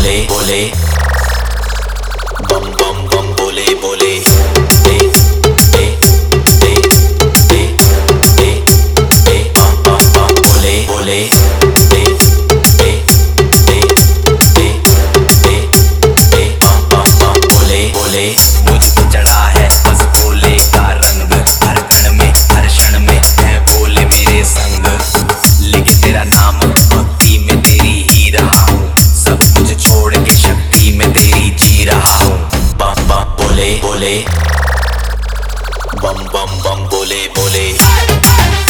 बोले बोले बम बम बम बोले बोले दे दे दे दे दे दे बम बम बम बोले बोले दे दे दे दे दे दे बम बम बम बोले बोले मुझको चढ़ा है बस बोले का रंग, हर कण में हर क्षण में है बोले मेरे संग। लेकिन तेरा नाम भक्ति में तेरी ही रहा हूँ, सब कुछ छोड़ के शक्ति में तेरी जी रहा हूँ। बम बम बोले बोले बम बम बम बोले बोले।